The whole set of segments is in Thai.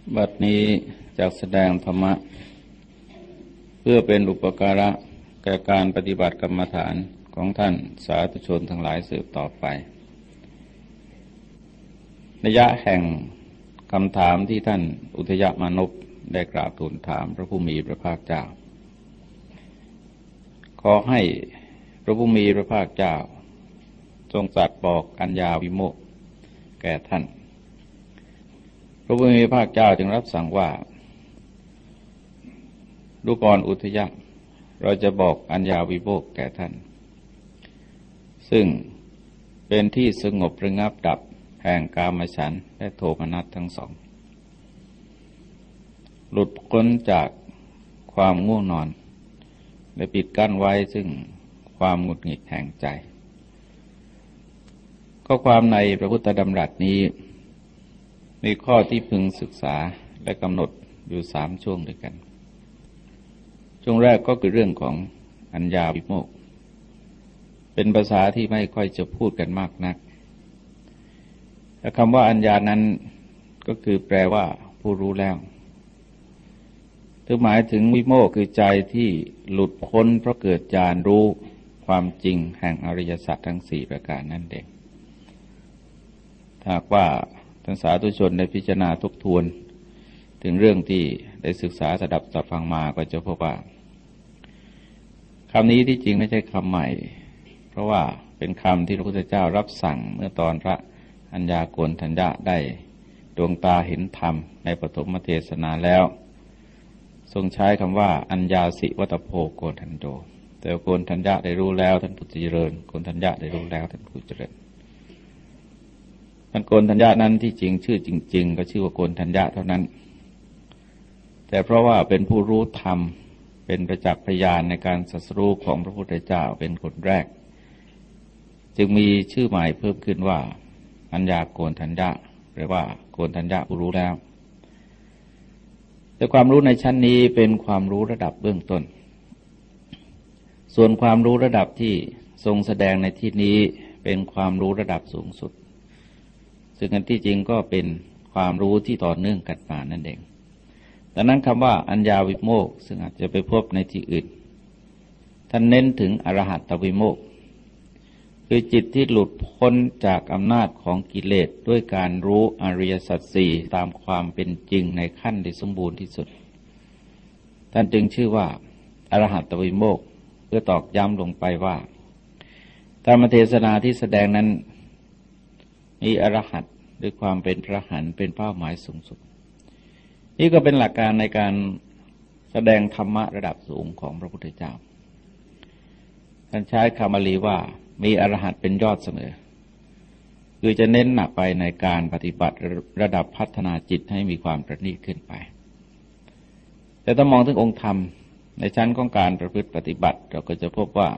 บัดนี้จักแสดงธรรมะเพื่อเป็นอุปการะแก่การปฏิบัติกรรมฐานของท่านสาธุชนทั้งหลายสืบต่อไปนัยยะแห่งคำถามที่ท่านอุทยมานพได้กราบทูลถามพระผู้มีพระภาคเจ้าขอให้พระผู้มีพระภาคเจ้าทรงตรัสบอกอัญญาวิโมกข์แก่ท่านพระผู้มีพระภาคเจ้าจึงรับสั่งว่าดูก่อนอุทยะเราจะบอกอัญญาวิโมกข์แก่ท่านซึ่งเป็นที่สงบระงับดับแห่งกามฉันท์และโทมนัสทั้งสองหลุดพ้นจากความง่วงนอนและปิดกั้นไว้ซึ่งความหงุดหงิดแห่งใจข้อความในพระพุทธดำรัสนี้มีข้อที่พึงศึกษาและกำหนดอยู่3ช่วงด้วยกันช่วงแรกก็คือเรื่องของอัญญาวิโมกข์เป็นภาษาที่ไม่ค่อยจะพูดกันมากนักแต่คำว่าอัญญานั้นก็คือแปลว่าผู้รู้แล้วถึงหมายถึงวิโมกข์คือใจที่หลุดพ้นเพราะเกิดญาณรู้ความจริงแห่งอริยสัจทั้ง4ประการนั่นเองหากว่าท่านสาธุชนได้พิจารณาทบทวนถึงเรื่องที่ได้ศึกษาสดับสับฟังมาก็จะพบว่าคำนี้ที่จริงไม่ใช่คำใหม่เพราะว่าเป็นคำที่พระพุทธเจ้ารับสั่งเมื่อตอนพระอัญญาโกณฑัญญะได้ดวงตาเห็นธรรมในปฐมเทศนาแล้วทรงใช้คำว่าอัญญาสิวัตโพโกณฑันโตแต่โกณฑัญญะได้รู้แล้วท่านผู้เจริญโกณฑัญญะได้รู้แล้วท่านผู้เจริญท่านโกณฑัญญะนั้นที่จริงชื่อจริงๆก็ชื่อว่าโกณฑัญญะเท่านั้นแต่เพราะว่าเป็นผู้รู้ธรรมเป็นประจักษ์พยานในการศัสรู้ของพระพุทธเจ้าเป็นคนแรกจึงมีชื่อใหม่เพิ่มขึ้นว่าอัญญาโกณฑัญญะหรือว่าโกณฑัญญะผู้รู้แล้วแต่ความรู้ในชั้นนี้เป็นความรู้ระดับเบื้องต้นส่วนความรู้ระดับที่ทรงแสดงในที่นี้เป็นความรู้ระดับสูงสุดซึ่งอันที่จริงก็เป็นความรู้ที่ต่อเนื่องกันมานั่นเองดังนั้นคำว่าอัญญาวิโมกข์ซึ่งอาจจะไปพบในที่อื่นท่านเน้นถึงอรหัตตวิโมกข์คือจิตที่หลุดพ้นจากอำนาจของกิเลสด้วยการรู้อริยสัจสี่ตามความเป็นจริงในขั้นที่สมบูรณ์ที่สุดท่านจึงชื่อว่าอรหัตตวิโมกข์เพื่อตอกย้ำลงไปว่าธรรมเทศนาที่แสดงนั้นมีอรหัตด้วยความเป็นพระอรหันต์เป็นเป้าหมายสูงสุดนี่ก็เป็นหลักการในการแสดงธรรมะระดับสูงของพระพุทธเจ้าท่านใช้คำบาลีว่ามีอรหัตเป็นยอดเสมอคือจะเน้นหนักไปในการปฏิบัติระดับพัฒนาจิตให้มีความประณีตขึ้นไปแต่ถ้ามองถึงองค์ธรรมในชั้นของการประพฤติปฏิบัติเราก็จะพบว่า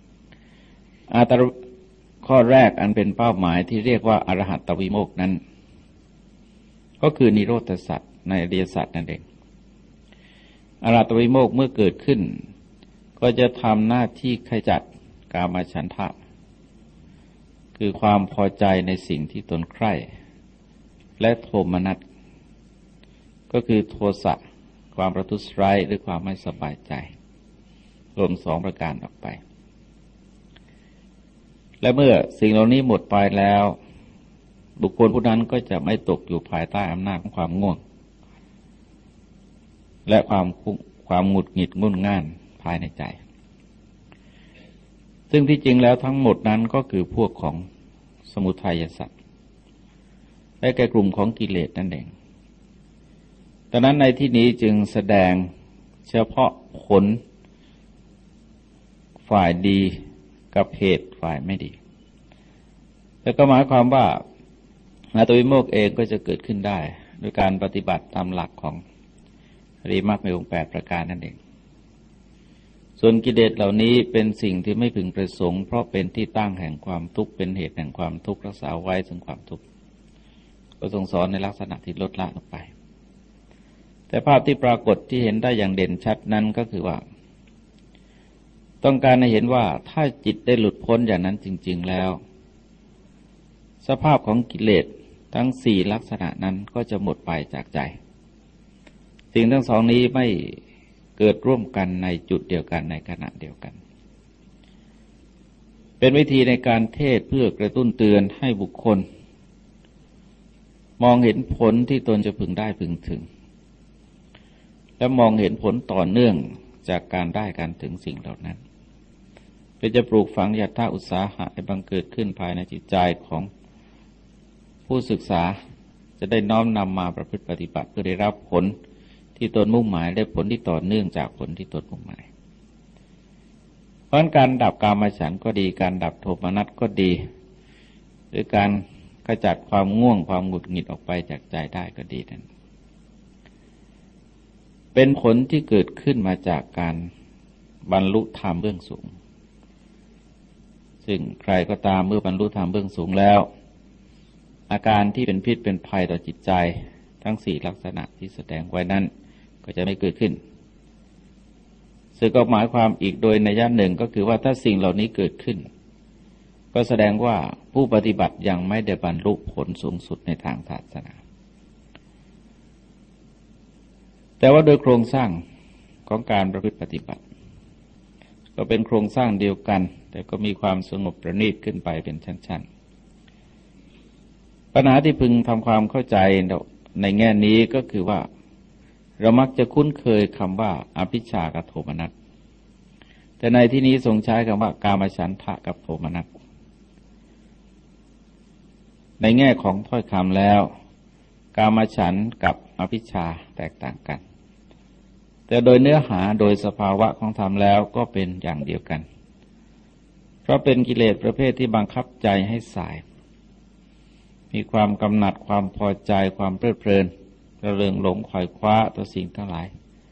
ข้อแรกอันเป็นเป้าหมายที่เรียกว่าอรหัตตวิโมกข์นั้นก็คือนิโรธสัจในอริยสัจนั่นเองอรหัตตวิโมกข์เมื่อเกิดขึ้นก็จะทำหน้าที่ขจัดกามฉันทะคือความพอใจในสิ่งที่ตนใคร่และโทมนัสก็คือโทสะความประทุษร้ายหรือความไม่สบายใจรวม2ประการออกไปและเมื่อสิ่งเหล่านี้หมดไปแล้วบุคคลผู้นั้นก็จะไม่ตกอยู่ภายใต้อำนาจของความง่วงและความหงุดหงิดงุ่นง่านภายในใจซึ่งที่จริงแล้วทั้งหมดนั้นก็คือพวกของสมุทัยสัตว์และแก่กลุ่มของกิเลสนั่นเองดังนั้นในที่นี้จึงแสดงเฉพาะผลฝ่ายดีกับเหตุฝ่ายไม่ดีแล้วก็หมายความว่าอรหัตตวิโมกข์เองก็จะเกิดขึ้นได้โดยการปฏิบัติตามหลักของอริยมรรคมีองค์8ประการนั่นเองส่วนกิเลสเหล่านี้เป็นสิ่งที่ไม่พึงประสงค์เพราะเป็นที่ตั้งแห่งความทุกข์เป็นเหตุแห่งความทุกข์รักษาไว้ซึ่งความทุกข์ก็ทรงสอนในลักษณะที่ลดละลงไปแต่ภาพที่ปรากฏที่เห็นได้อย่างเด่นชัดนั้นก็คือว่าต้องการให้เห็นว่าถ้าจิตได้หลุดพ้นอย่างนั้นจริงๆแล้วสภาพของกิเลสทั้ง4ลักษณะนั้นก็จะหมดไปจากใจสิ่งทั้งสองนี้ไม่เกิดร่วมกันในจุดเดียวกันในขณะเดียวกันเป็นวิธีในการเทศเพื่อกระตุ้นเตือนให้บุคคลมองเห็นผลที่ตนจะพึงได้พึงถึงและมองเห็นผลต่อเนื่องจากการได้การถึงสิ่งเหล่านั้นเพื่อจะปลูกฝังศรัทธาอุตสาหะให้บังเกิดขึ้นภายในจิตใจของผู้ศึกษาจะได้น้อมนำมาประพฤติปฏิบัติเพื่อได้รับผลที่ตนมุ่งหมายและผลที่ต่อเนื่องจากผลที่ตนมุ่งหมายเพราะการดับกามฉันท์ก็ดีการดับโทมนัสก็ดีหรือการขจัดความง่วงความหงุดหงิดออกไปจากใจได้ก็ดีนั้นเป็นผลที่เกิดขึ้นมาจากการบรรลุธรรมเบื้องสูงซึ่งใครก็ตามเมื่อบรรลุธรรมเบื้องสูงแล้วอาการที่เป็นพิษเป็นภัยต่อจิตใจทั้ง4ลักษณะที่แสดงไว้นั้นก็จะไม่เกิดขึ้นซึ่งก็หมายความอีกโดยนัยหนึ่งก็คือว่าถ้าสิ่งเหล่านี้เกิดขึ้นก็แสดงว่าผู้ปฏิบัติยังไม่ได้บรรลุผลสูงสุดในทางศาสนาแต่ว่าโดยโครงสร้างของการประพฤติปฏิบัติก็เป็นโครงสร้างเดียวกันแต่ก็มีความสงบประณีตขึ้นไปเป็นชั้นๆปัญหาที่พึงทำความเข้าใจในแง่นี้ก็คือว่าเรามักจะคุ้นเคยคำว่าอภิชฌากับโทมนัสแต่ในที่นี้ทรงใช้คำว่ากามฉันทะกับโทมนัสในแง่ของถ้อยคำแล้วกามฉันท์กับอภิชฌาแตกต่างกันแต่โดยเนื้อหาโดยสภาวะของธรรมแล้วก็เป็นอย่างเดียวกันเพราะเป็นกิเลสประเภทที่บังคับใจให้สายมีความกำหนัดความพอใจความเพลิดเพลินระเริงหลงไขว่คว้าต่อสิ่งทั้งหลาย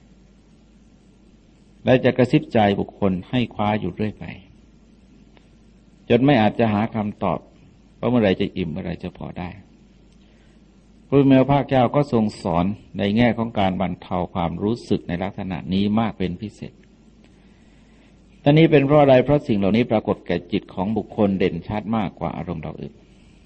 และจะกระซิบใจบุคคลให้คว้าอยู่เรื่อยไปจนไม่อาจจะหาคำตอบว่าเมื่อไรจะอิ่มเมื่อไรจะพอได้พระพุทธเจ้าก็ทรงสอนในแง่ของการบรรเทาความรู้สึกในลักษณะนี้มากเป็นพิเศษตอนนี้เป็นเพราะอะไรเพราะสิ่งเหล่านี้ปรากฏแก่จิตของบุคคลเด่นชัดมากกว่าอารมณ์เราอื่น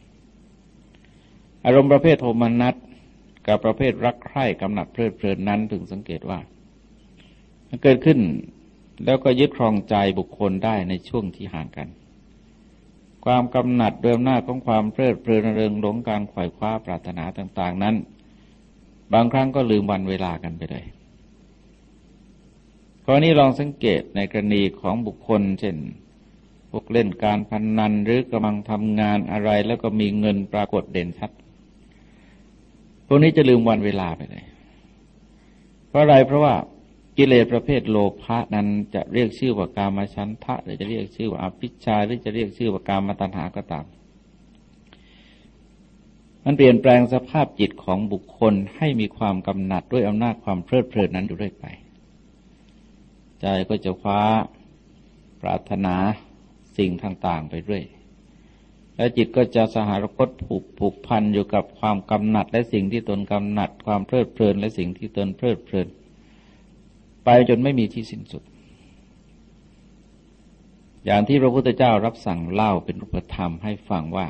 อารมณ์ประเภทโทมนัสกับประเภทรักใคร่กำหนัดเพลิดเพลินนั้นถึงสังเกตว่ามันเกิดขึ้นแล้วก็ยึดครองใจบุคคลได้ในช่วงที่ห่างกันความกำหนัดโดยอำนาจของความเพลิดเพลินเริงหลงการไขว่คว้าปรารถนาต่างๆนั้นบางครั้งก็ลืมวันเวลากันไปเลยข้อนี้ลองสังเกตในกรณีของบุคคลเช่นพวกเล่นการพนันหรือกำลังทำงานอะไรแล้วก็มีเงินปรากฏเด่นชัดพวกนี้จะลืมวันเวลาไปเลยเพราะอะไรเพราะว่ากิเลสประเภทโลภะนั้นจะเรียกชื่อว่ากามฉันทะหรือจะเรียกชื่อว่าอภิชฌาหรือจะเรียกชื่อว่ากามตัณหาก็ตามมันเปลี่ยนแปลงสภาพจิตของบุคคลให้มีความกำหนัดด้วยอำนาจความเพลิดเพลินนั้นอยู่เรื่อยไปใจก็จะคว้าปรารถนาสิ่งต่างๆไปเรื่อยและจิตก็จะสหรคตผูกพันอยู่กับความกำหนัดและสิ่งที่ตนกำหนัดความเพลิดเพลินและสิ่งที่ตนเพลิดเพลินไปจนไม่มีที่สิ้นสุดอย่างที่พระพุทธเจ้ารับสั่งเล่าเป็นรูปธรรมให้ฟังว่า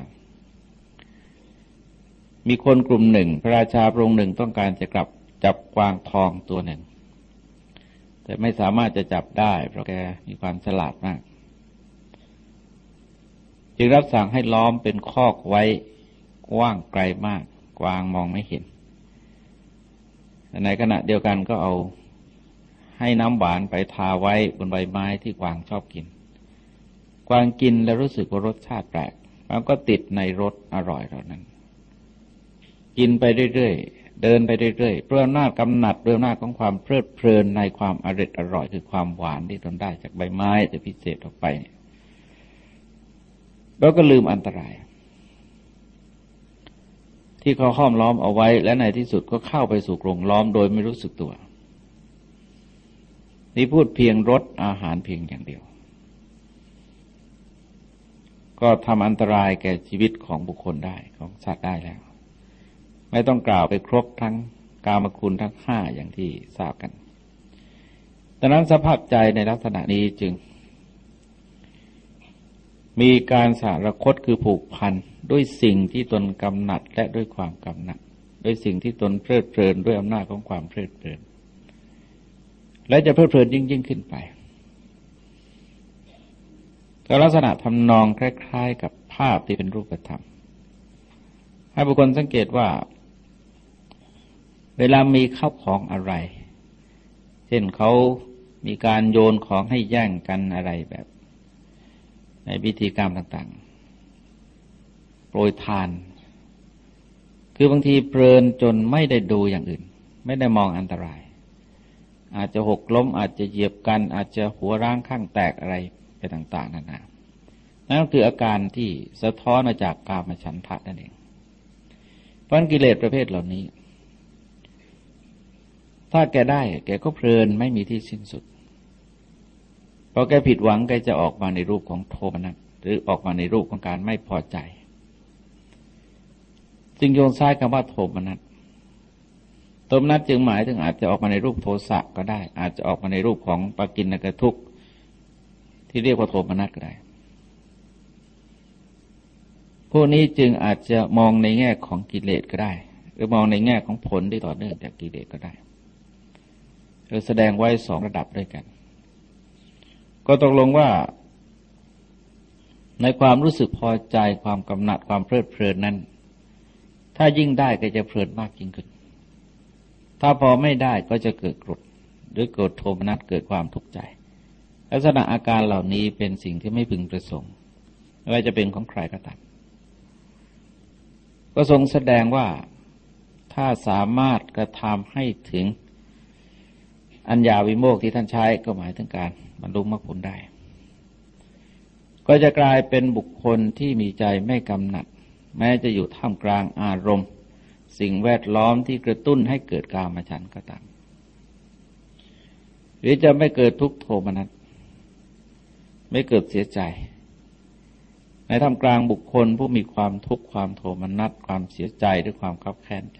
มีคนกลุ่มหนึ่งพระราชาพระองค์หนึ่งต้องการจะกลับจับกวางทองตัวหนึ่งแต่ไม่สามารถจะจับได้เพราะแกมีความฉลาดมากจึงรับสั่งให้ล้อมเป็นคอกไว้กว้างไกลมากกวางมองไม่เห็นในขณะเดียวกันก็เอาให้น้ำหวานไปทาไว้บนใบไม้ที่กวางชอบกินกวางกินแล้วรู้สึกว่ารสชาติแปลกมันก็ติดในรสอร่อยเหล่านั้นกินไปเรื่อยๆเดินไปเรื่อยๆเพราะอำนาจกำหนัดด้วยอำนาจของความเพลิดเพลินในความอร่อยคือความหวานที่ตนได้จากใบไม้แต่พิเศษออกไปแล้วก็ลืมอันตรายที่เขาห้อมล้อมเอาไว้และในที่สุดก็เข้าไปสู่กรงล้อมโดยไม่รู้สึกตัวนี่พูดเพียงรสอาหารเพียงอย่างเดียวก็ทำอันตรายแก่ชีวิตของบุคคลได้ของสัตว์ได้แล้วไม่ต้องกล่าวไปครบทั้งกามคุณทั้ง5อย่างที่ทราบกันดังนั้นสภาพใจในลักษณะนี้จึงมีการสารคตคือผูกพันด้วยสิ่งที่ตนกำหนัดและด้วยความกำหนัดด้วยสิ่งที่ตนเพลิดเพลินด้วยอำนาจของความเพลิดเพลินและจะเพลิดเพลินยิ่งขึ้นไปก็ลักษณะทำนองคล้ายๆกับภาพที่เป็นรูปธรรมให้บุคคลสังเกตว่าเวลามีข้าวของอะไรเช่นเขามีการโยนของให้แย่งกันอะไรแบบในพิธีกรรมต่างๆโปรยทานคือบางทีเพลินจนไม่ได้ดูอย่างอื่นไม่ได้มองอันตรายอาจจะหกล้มอาจจะเหยียบกันอาจจะหัวร้างข้างแตกอะไรไปต่างๆนานานั่นก็คืออาการที่สะท้อนมาจากกามฉันทะนั่นเองเพราะกิเลสประเภทเหล่านี้ถ้าแกได้แกก็เพลินไม่มีที่สิ้นสุดพอแกผิดหวังแกจะออกมาในรูปของโทมนัสหรือออกมาในรูปของการไม่พอใจจึงโยงซ้ายคำว่าโทมนัสโทมนัสจึงหมายถึงอาจจะออกมาในรูปโทสะก็ได้อาจจะออกมาในรูปของปกิณกทุกข์ที่เรียกว่าโทมนัสก็ได้พวกนี้จึงอาจจะมองในแง่ของกิเลสก็ได้หรือมองในแง่ของผลที่ต่อเนื่องจากกิเลสก็ได้เราแสดงไว้สองระดับด้วยกันก็ตกลงว่าในความรู้สึกพอใจความกำหนัดความเพลิดเพลินนั้นถ้ายิ่งได้ก็จะเพลินมากยิ่งขึ้นถ้าพอไม่ได้ก็จะเกิดโกรธหรือเกิดโทมนัสเกิดความทุกข์ใจลักษณะอาการเหล่านี้เป็นสิ่งที่ไม่พึงประสงค์ไม่ว่าจะเป็นของใครก็ตามก็ทรงแสดงว่าถ้าสามารถกระทำให้ถึงอัญญาวิโมกข์ที่ท่านใช้ก็หมายถึงการบรรลุมรรคผลได้ก็จะกลายเป็นบุคคลที่มีใจไม่กำหนัดแม้จะอยู่ท่ามกลางอารมณ์สิ่งแวดล้อมที่กระตุ้นให้เกิดกามฉันท์ก็ตามหรือจะไม่เกิดทุกข์โทมนัสไม่เกิดเสียใจในท่ามกลางบุคคลผู้มีความทุกข์ความโทมนัสความเสียใจหรือความคับแค้นใจ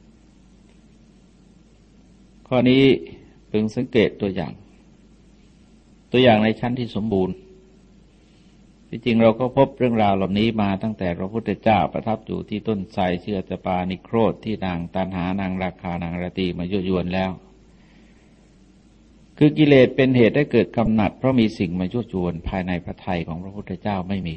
ข้อนี้พึงสังเกตตัวอย่างในชั้นที่สมบูรณ์ที่จริงเราก็พบเรื่องราวเหล่านี้มาตั้งแต่พระพุทธเจ้าประทับอยู่ที่ต้นไทรชื่ออัตตปานิโครธที่นางตัณหานางราคานางรตีมายั่วยวนแล้วคือกิเลสเป็นเหตุให้เกิดกำหนัดเพราะมีสิ่งมายั่วยวนภายในพระทัยของพระพุทธเจ้าไม่มี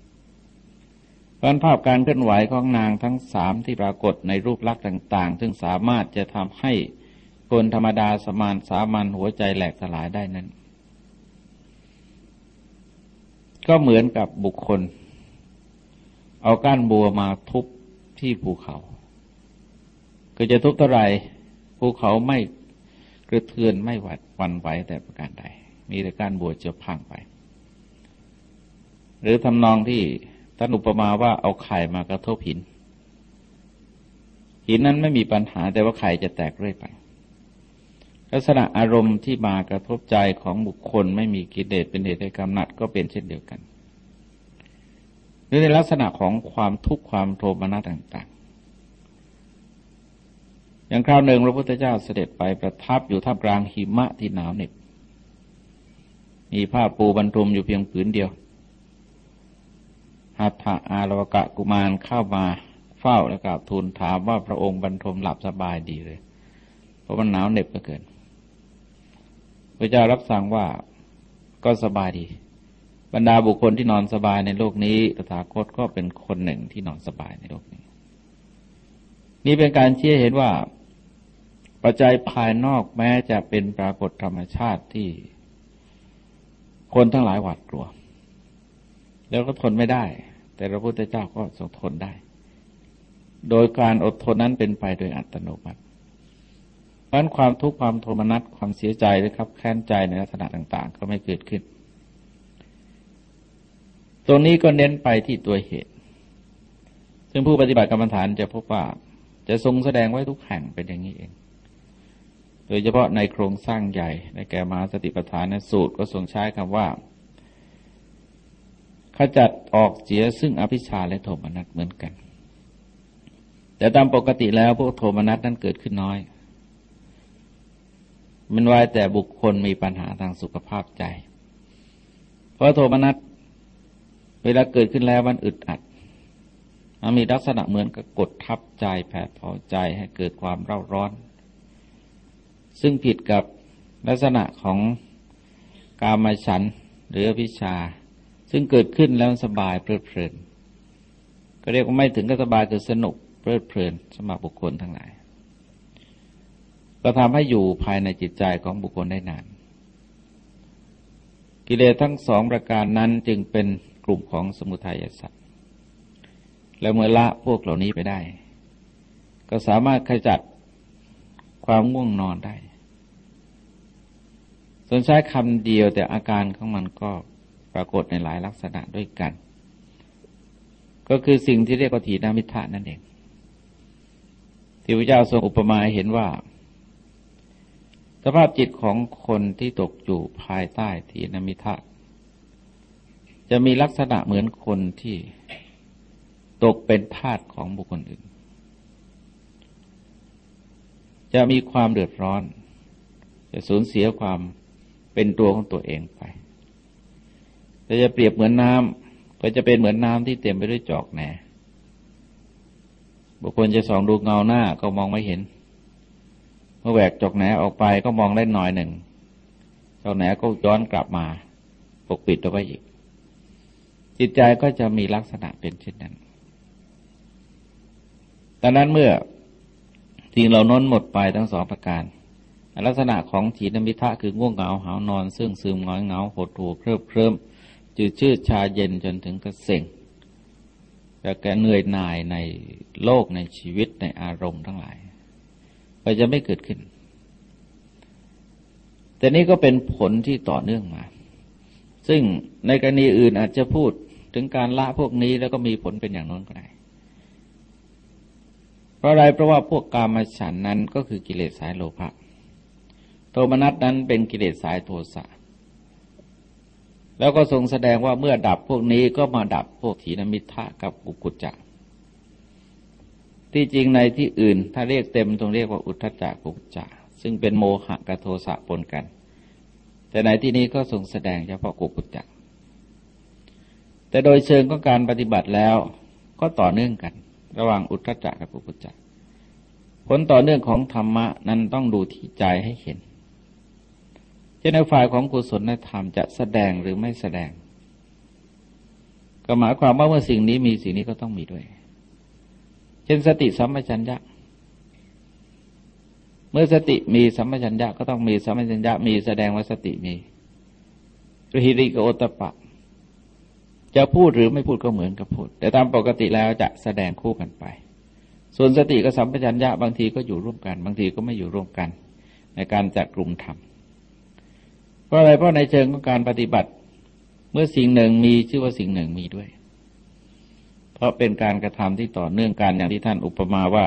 ภาพการเคลื่อนไหวของนางทั้งสามที่ปรากฏในรูปลักษณ์ต่างๆซึ่งสามารถจะทำให้คนธรรมดาสามัญหัวใจแหลกสลายได้นั้นก็เหมือนกับบุคคลเอาก้านบัวมาทุบที่ภูเขาก็จะทุบเท่าไรภูเขาไม่กระเทือนไม่หวั่นไหวแต่ประการใดมีแต่ก้านบัวจะพังไปหรือทำนองที่ท่านอุปมาว่าเอาไข่มากระทบหินนั้นไม่มีปัญหาแต่ว่าไข่จะแตกเรื่อยไปลักษณะอารมณ์ที่มากระทบใจของบุคคลไม่มีกิเลสเป็นเหตุให้กำหนัดก็เป็นเช่นเดียวกันหรือในลักษณะของความทุกข์ความโทมนัสต่างๆอย่างคราวหนึ่งพระพุทธเจ้าเสด็จไปประทับอยู่ท่ามกลางหิมะที่หนาวเหน็บมีผ้าปูบรรทมอยู่เพียงผืนเดียวหัตถะอาลวกะกุมารเข้ามาเฝ้าและกราบทูลถามว่าพระองค์บรรทมหลับสบายดีเลยเพราะมันหนาวเหน็บเหลือเกินพระเจ้ารับสั่งว่าก็สบายดีบรรดาบุคคลที่นอนสบายในโลกนี้ตถาคตก็เป็นคนหนึ่งที่นอนสบายในโลกนี้นี่เป็นการชี้ให้เห็นว่าปัจจัยภายนอกแม้จะเป็นปรากฏธรรมชาติที่คนทั้งหลายหวาดกลัวแล้วก็ทนไม่ได้แต่พระพุทธเจ้าก็ทรงทนได้โดยการอดทนนั้นเป็นไปโดยอัตโนมัติเพราะความทุกข์ความโทมนัสความเสียใจหรือครับแค้นใจในลักษณะต่างๆก็ไม่เกิดขึ้นตรงนี้ก็เน้นไปที่ตัวเหตุซึ่งผู้ปฏิบัติกรรมฐานจะพบว่าจะทรงแสดงไว้ทุกแห่งเป็นอย่างนี้เองโดยเฉพาะในโครงสร้างใหญ่ในแก่มหาสติปัฏฐานสูตรก็ทรงใช้คำว่าขจัดออกเสียซึ่งอภิชฌาและโทมนัสเหมือนกันแต่ตามปกติแล้วพวกโทมนัสนั้นเกิดขึ้นน้อยมันไว้แต่บุคคลมีปัญหาทางสุขภาพใจเพราะโทมนัสเวลาเกิดขึ้นแล้วมันอึดอัดมันมีลักษณะเหมือนกับกดทับใจแผดเผาใจให้เกิดความเร่าร้อนซึ่งผิดกับลักษณะของกามฉันท์หรืออวิชชาซึ่งเกิดขึ้นแล้วสบายเพลิดเพลินก็เรียกว่าไม่ถึงกับสบายคือสนุกเพลิดเพลินสำหรับบุคคลทั้งหลายก็ทำให้อยู่ภายในจิตใจของบุคคลได้นานกิเลสทั้งสองประการนั้นจึงเป็นกลุ่มของสมุทัยสัตว์และเมื่อละพวกเหล่านี้ไปได้ก็สามารถขจัดความง่วงนอนได้ส่วนใช้คำเดียวแต่อาการของมันก็ปรากฏในหลายลักษณะด้วยกันก็คือสิ่งที่เรียกว่าถีนมิทธะนั่นเองที่พระเจ้าทรงอุปมาให้เห็นว่าสภาพจิตของคนที่ตกอยู่ภายใต้ถีนมิทธะจะมีลักษณะเหมือนคนที่ตกเป็นทาสของบุคคลอื่นจะมีความเดือดร้อนจะสูญเสียความเป็นตัวของตัวเองไปแต่จะเปรียบเหมือนน้ำก็จะเป็นเหมือนน้ำที่เต็มไปด้วยจอกแหนบุคคลจะส่องดูเงาหน้าก็มองไม่เห็นเมื่อแหวกจอกแหนออกไปก็มองได้หน่อยหนึ่งจอกแหนก็ย้อนกลับมาปกปิดเอาไว้อีกจิตใจก็จะมีลักษณะเป็นเช่นนั้นดังนั้นเมื่อสิ่งเหล่านั้นหมดไปทั้งสองประการลักษณะของถีนมิทธะคือง่วงเหงาหาวนอนซึ่งซึมหงอยเหงาหดหู่เคลิ้มจืดชืดชาเย็นจนถึงกระเซ็งแต่แกเหนื่อยหน่ายในโลกในชีวิตในอารมณ์ทั้งหลายก็จะไม่เกิดขึ้นแต่นี้ก็เป็นผลที่ต่อเนื่องมาซึ่งในกรณีอื่นอาจจะพูดถึงการละพวกนี้แล้วก็มีผลเป็นอย่างนั้นก็ได้เพราะอะไรเพราะว่าพวกกามฉันท์นั้นก็คือกิเลสสายโลภะโทมนัสนั้นเป็นกิเลสสายโทสะแล้วก็ทรงแสดงว่าเมื่อดับพวกนี้ก็มาดับพวกถีนมิทธะกับกุกุจจะที่จริงในที่อื่นถ้าเรียกเต็มต้องเรียกว่าอุทธัจจะกุกุจจะซึ่งเป็นโมหะกับโทสะปนกันแต่ในที่นี้ก็ทรงแสดงเฉพาะกุกุจจะแต่โดยเชิงของการปฏิบัติแล้วก็ต่อเนื่องกันระหว่างอุทธัจจะกับกุกุจจะผลต่อเนื่องของธรรมะนั้นต้องดูที่ใจให้เห็นเช่นในฝ่ายของกุศลธรรมจะแสดงหรือไม่แสดงก็หมายความว่าเมื่อสิ่งนี้มีสิ่งนี้ก็ต้องมีด้วยเช่นสติสัมปชัญญะเมื่อสติมีสัมปชัญญะก็ต้องมีสัมปชัญญะมีแสดงว่าสติมีหิริกับโอตตัปปะจะพูดหรือไม่พูดก็เหมือนกับพูดแต่ตามปกติแล้วจะแสดงคู่กันไปส่วนสติกับสัมปชัญญะบางทีก็อยู่ร่วมกันบางทีก็ไม่อยู่ร่วมกันในการจัดกลุ่มธรรมเพราะอะไรเพราะในเชิงของการปฏิบัติเมื่อสิ่งหนึ่งมีชื่อว่าสิ่งหนึ่งมีด้วยเพราะเป็นการกระทำที่ต่อเนื่องกันอย่างที่ท่านอุปมาว่า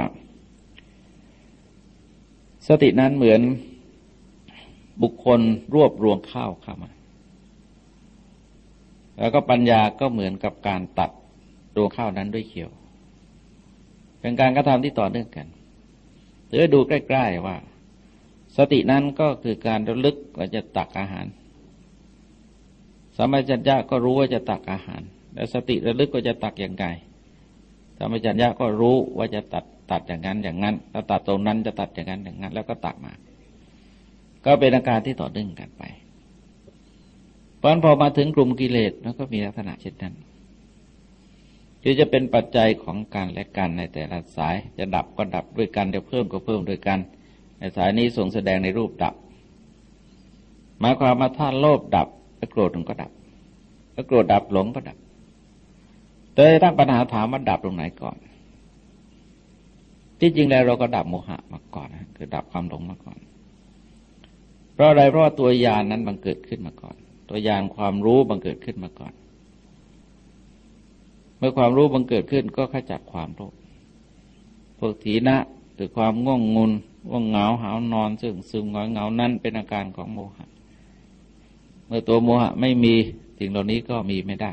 สตินั้นเหมือนบุคคลรวบรวมข้าวเข้ามาแล้วก็ปัญญาก็เหมือนกับการตัดรวงข้าวนั้นด้วยเขียวเป็นการกระทำที่ต่อเนื่องกันหรือดูใกล้ๆว่าสตินั้นก็คือการระลึกว่าจะตักอาหารสัมปชัญญะก็รู้ว่าจะตักอาหารและสติระลึกว่าจะตักอย่างไรสัมปชัญญะก็รู้ว่าจะตัดอย่างนั้นอย่างนั้นแล้วตัดตรงนั้นจะตัดอย่างนั้นอย่างนั้นแล้วก็ตักมาก็เป็นอาการที่ต่อเนื่องกันไปเพราะฉะนั้นพอมาถึงกลุ่มกิเลสมันก็มีลักษณะเช่นนั้นที่จะเป็นปัจจัยของการและกันในแต่ละสายจะดับก็ดับด้วยกันจะเพิ่มก็เพิ่มด้วยกันในสายนี้ทรงแสดงในรูปดับหมายความว่าถ้าโลภดับแล้วโกรธมันก็ดับแล้วโกรธดับหลงก็ดับโดยตั้งปัญหาถามว่าดับตรงไหนก่อนที่จริงแล้วเราก็ดับโมหะมาก่อนคือดับความหลงมาก่อนเพราะอะไรเพราะว่าตัวญาณนั้นบังเกิดขึ้นมาก่อนตัวญาณความรู้บังเกิดขึ้นมาก่อนเมื่อความรู้บังเกิดขึ้นก็ขจัดความโลภพวกถีนะคือความง่วงงุนง่วงเหงาหาวนอนซึ่งซึมหงอยเหงานั้นเป็นอาการของโมหะเมื่อตัวโมหะไม่มีสิ่งเหล่านี้ก็มีไม่ได้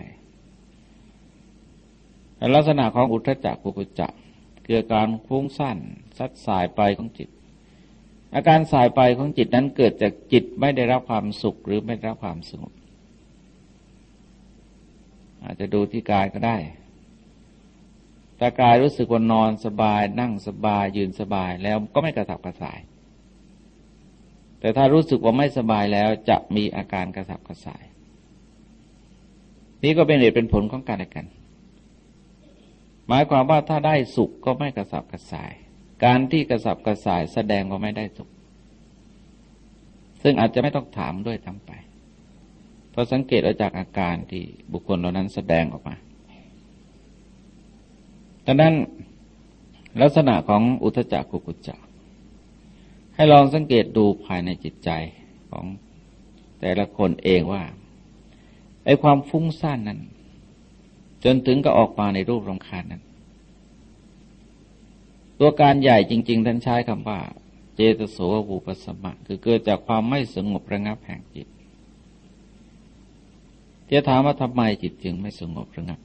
ลักษณะของอุทธัจจะกุกุจจะคือการฟุ้งซ่านซัดสายไปของจิตอาการสายไปของจิตนั้นเกิดจากจิตไม่ได้รับความสุขหรือไม่ได้รับความสงบอาจจะดูที่กายก็ได้แต่กายรู้สึกว่านอนสบายนั่งสบายยืนสบายแล้วก็ไม่กระสับกระส่ายแต่ถ้ารู้สึกว่าไม่สบายแล้วจะมีอาการกระสับกระส่ายนี่ก็เป็นเหตุเป็นผลของกันและกันหมายความว่าถ้าได้สุขก็ไม่กระสับกระส่ายการที่กระสับกระส่ายแสดงว่าไม่ได้สุขซึ่งอาจจะไม่ต้องถามด้วยซ้ำไปเพราะสังเกตเอาจากอาการที่บุคคลเหล่านั้นแสดงออกมาดังนั้นลักษณะของอุทธัจจะกุกุจจะให้ลองสังเกตดูภายในจิตใจของแต่ละคนเองว่าไอ้ความฟุ้งซ่านนั้นจนถึงก็ออกมาในรูปรำคาญนั้นตัวการใหญ่จริงๆท่านใช้คำว่าเจตโสวูปสัมมะคือเกิดจากความไม่สงบระงับแห่งจิตจะถามว่าทำไมจิตจึงไม่สงบระงับ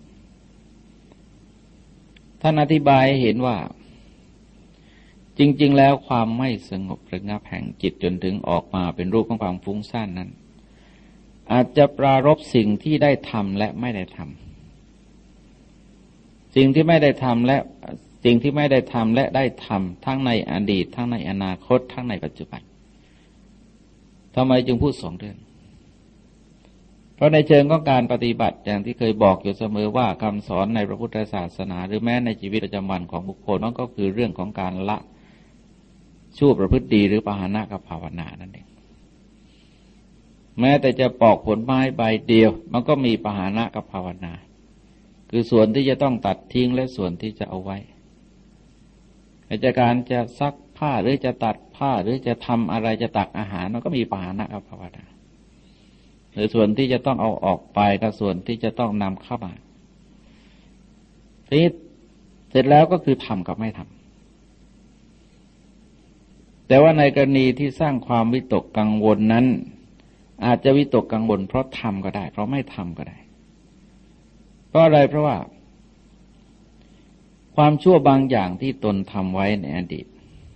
ท่านอธิบายให้เห็นว่าจริงๆแล้วความไม่สงบระงับแห่งจิตจนถึงออกมาเป็นรูปของความฟุ้งซ่านนั้นอาจจะปรารภสิ่งที่ได้ทำและไม่ได้ทำสิ่งที่ไม่ได้ทำและสิ่งที่ไม่ได้ทำและได้ทำทั้งในอดีตทั้งในอนาคตทั้งในปัจจุบันทำไมจึงพูดสองเรื่องเพราะในเชิงของการปฏิบัติอย่างที่เคยบอกอยู่เสมอว่าคำสอนในพระพุทธศาสนาหรือแม้ในชีวิตประจำวันของบุคคลนั่นก็คือเรื่องของการละชั่วประพฤติดีหรือปหานะกับภาวนานั่นเองแม้แต่จะปอกผลไม้ใบเดียวมันก็มีปหานะกับภาวนาคือส่วนที่จะต้องตัดทิ้งและส่วนที่จะเอาไว้จากการจะซักผ้าหรือจะตัดผ้าหรือจะทำอะไรจะตักอาหารมันก็มีปหานะกับภาวนาหรือส่วนที่จะต้องเอาออกไปกับส่วนที่จะต้องนำเข้ามาทีนี้เสร็จแล้วก็คือทำกับไม่ทำแต่ว่าในกรณีที่สร้างความวิตกกังวลนั้นอาจจะวิตกกังวลเพราะทำก็ได้เพราะไม่ทำก็ได้เพราะอะไรเพราะว่าความชั่วบางอย่างที่ตนทำไว้ในอดีต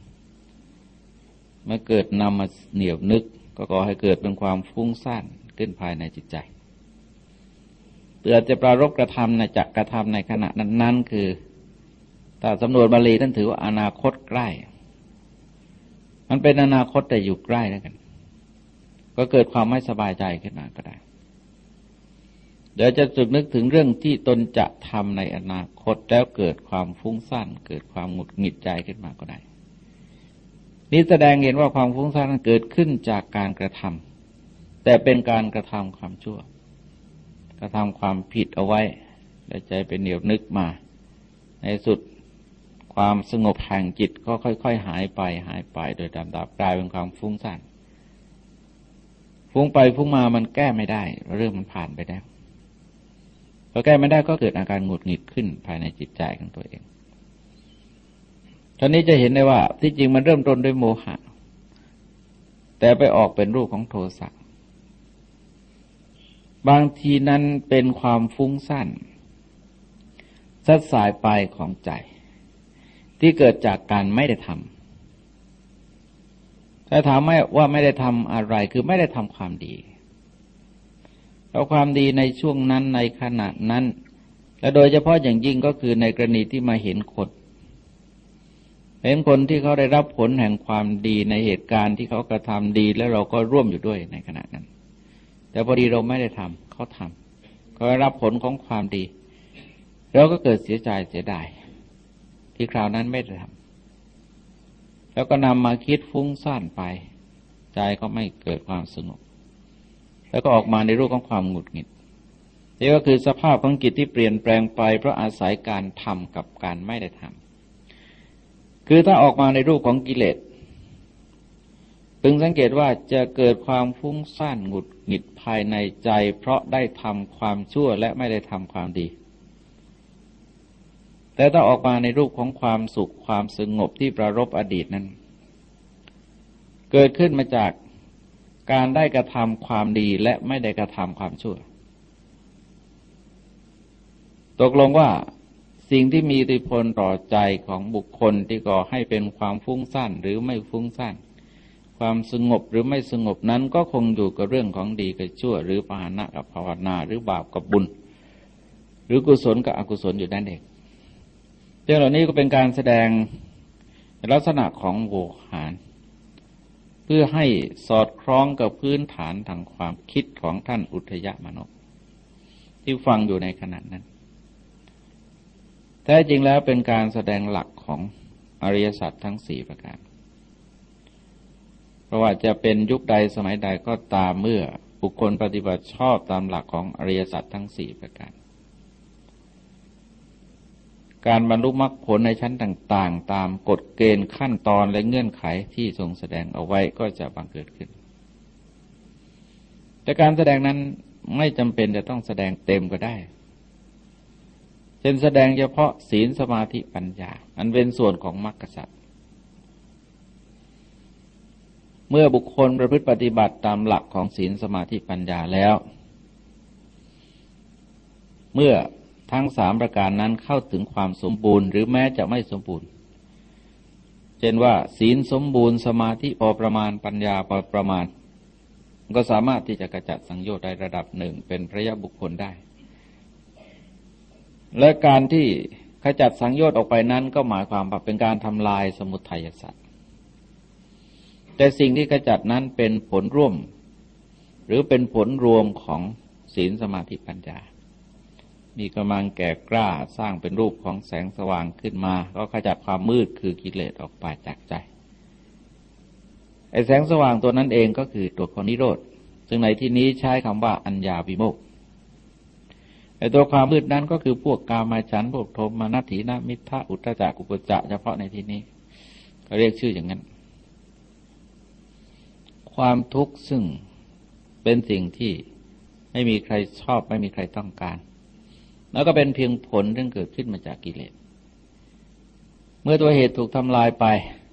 เมื่อเกิดนำมาเหนียวนึกก็ก่อให้เกิดเป็นความฟุ้งซ่านขึ้นภายในจิตใจเพื่อจะปรารภกระทำในจักกระทำในขณะนั้นๆคือถ้าสำนวนบาลีท่านถือว่าอนาคตใกล้มันเป็นอนาคตแต่อยู่ใกล้แล้วกันก็เกิดความไม่สบายใจขึ้นมาก็ได้เดี๋ยวจะสึกนึกถึงเรื่องที่ตนจะทำในอนาคตแล้วเกิดความฟุ้งซ่านเกิดความหงุดหงิดใจขึ้นมาก็ได้นี่แสดงเห็นว่าความฟุ้งซ่านนั้นเกิดขึ้นจากการกระทำแต่เป็นการกระทำความชั่วกระทำความผิดเอาไว้แล้วใจเป็นเหนียวนึกมาในสุดความสงบแห่งจิตก็ค่อยๆหายไปโดยลำดับกลายเป็นความฟุ้งซ่านฟุ้งไปฟุ้งมามันแก้ไม่ได้เรื่องมันผ่านไปแล้วพอแก้ไม่ได้ก็เกิดอาการหงุดหงิดขึ้นภายในจิตใจของตัวเองตอนนี้จะเห็นได้ว่าที่จริงมันเริ่มต้นด้วยโมหะแต่ไปออกเป็นรูปของโทสะบางทีนั้นเป็นความฟุ้งซ่านซัดสายไปของใจที่เกิดจากการไม่ได้ทำถ้าถามว่าไม่ได้ทำอะไรคือไม่ได้ทำความดีแล้วความดีในช่วงนั้นในขณะนั้นและโดยเฉพาะอย่างยิ่งก็คือในกรณีที่มาเห็นคนที่เขาได้รับผลแห่งความดีในเหตุการณ์ที่เขากระทำดีแล้วเราก็ร่วมอยู่ด้วยในขณะนั้นแต่พอดีเราไม่ได้ทำเขาทำเขาได้รับผลของความดีเราก็เกิดเสียใจเสียดายที่คราวนั้นไม่ได้ทำแล้วก็นำมาคิดฟุ้งซ่านไปใจก็ไม่เกิดความสงบแล้วก็ออกมาในรูปของความหงุดหงิดนี่ก็คือสภาพของจิตที่เปลี่ยนแปลงไปเพราะอาศัยการทำกับการไม่ได้ทำคือถ้าออกมาในรูปของกิเลสพึงสังเกตว่าจะเกิดความฟุ้งซ่านหงุดหงิดภายในใจเพราะได้ทำความชั่วและไม่ได้ทำความดีแต่ถ้าออกมาในรูปของความสุขความสงบที่ประรบอดีตนั้นเกิดขึ้นมาจากการได้กระทำความดีและไม่ได้กระทำความชั่วตกลงว่าสิ่งที่มีอิทธิพลต่อใจของบุคคลที่ก่อให้เป็นความฟุ้งซ่านหรือไม่ฟุ้งซ่านความสงบหรือไม่สงบนั้นก็คงอยู่กับเรื่องของดีกับชั่วหรือปหานะกับภาวนาหรือบาปกับบุญหรือกุศลกับอกุศลอยู่นั่นเองเรื่องเหล่านี้ก็เป็นการแสดงลักษณะของโวหารเพื่อให้สอดคล้องกับพื้นฐานทางความคิดของท่านอุทยมนกที่ฟังอยู่ในขณะนั้นแท้จริงแล้วเป็นการแสดงหลักของอริยสัจทั้ง4ประการเพราะว่าจะเป็นยุคใดสมัยใดก็ตามเมื่อบุคคลปฏิบัติชอบตามหลักของอริยสัจทั้ง4ประการการบรรลุมรรคผลในชั้นต่างๆตามกฎเกณฑ์ขั้นตอนและเงื่อนไขที่ทรงแสดงเอาไว้ก็จะบังเกิดขึ้นแต่การแสดงนั้นไม่จำเป็นจะต้องแสดงเต็มก็ได้เช่นแสดงเฉพาะศีลสมาธิปัญญาอันเป็นส่วนของมรรคสัจเมื่อบุคคลประพฤติปฏิบัติตามหลักของศีลสมาธิปัญญาแล้วเมื่อทั้ง3ประการนั้นเข้าถึงความสมบูรณ์หรือแม้จะไม่สมบูรณ์เช่นว่าศีลสมบูรณ์สมาธิพอประมาณปัญญาพอประมาณก็สามารถที่จะขจัดสังโยชน์ได้ระดับหนึ่งเป็นพระยะบุคคลได้และการที่ขจัดสังโยชน์ออกไปนั้นก็หมายความว่าเป็นการทำลายสมุทัยสัตว์แต่สิ่งที่ขจัดนั้นเป็นผลร่วมหรือเป็นผลรวมของศีลสมาธิปัญญามีกำลังแก่กล้าสร้างเป็นรูปของแสงสว่างขึ้นมาก็ขจัดความมืดคือกิเลสออกไปจากใจไอ้แสงสว่างตัวนั้นเองก็คือตัวของนิโรธซึ่งในที่นี้ใช้คำว่าอัญญาวิโมกข์ไอ้ตัวความมืดนั้นก็คือพวกกามฉันท์พวกโทมนัสถีนมิทธะอุทธัจจะกุกุจจะเฉพาะในที่นี้เขาเรียกชื่ออย่างนั้นความทุกข์ซึ่งเป็นสิ่งที่ไม่มีใครชอบไม่มีใครต้องการแล้วก็เป็นเพียงผลที่เกิดขึ้นมาจากกิเลสเมื่อตัวเหตุถูกทำลายไป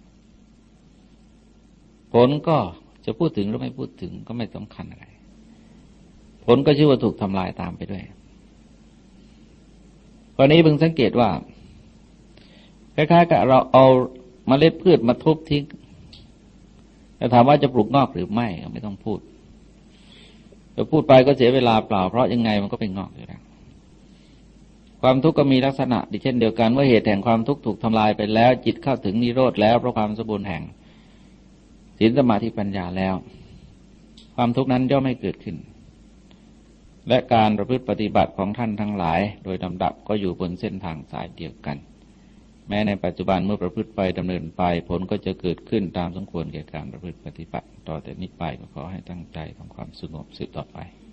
ผลก็จะพูดถึงหรือไม่พูดถึงก็ไม่สำคัญอะไรผลก็ชื่อว่าถูกทำลายตามไปด้วยกรณีพึงสังเกตว่าคล้ายๆกับเราเอาเมล็ดพืชมาทุบทิ้งแต่ถามว่าจะปลูกงอกหรือไม่ก็ไม่ต้องพูดจะพูดไปก็เสียเวลาเปล่าเพราะยังไงมันก็เป็นงอกอยู่แล้วความทุกข์ก็มีลักษณะเช่นเดียวกันเมื่อเหตุแห่งความทุกข์ถูกทำลายไปแล้วจิตเข้าถึงนิโรธแล้วเพราะความสมบูรณ์แห่งศีลสมาธิปัญญาแล้วความทุกข์นั้นย่อมไม่เกิดขึ้นและการประพฤติปฏิบัติของท่านทั้งหลายโดยลำดับก็อยู่บนเส้นทางสายเดียวกันแม้ในปัจจุบันเมื่อประพฤติไปดำเนินไปผลก็จะเกิดขึ้นตามสมควรแก่การประพฤติปฏิบัติต่อแต่นี้ไปก็ขอให้ตั้งใจทำความสงบสืบต่อไป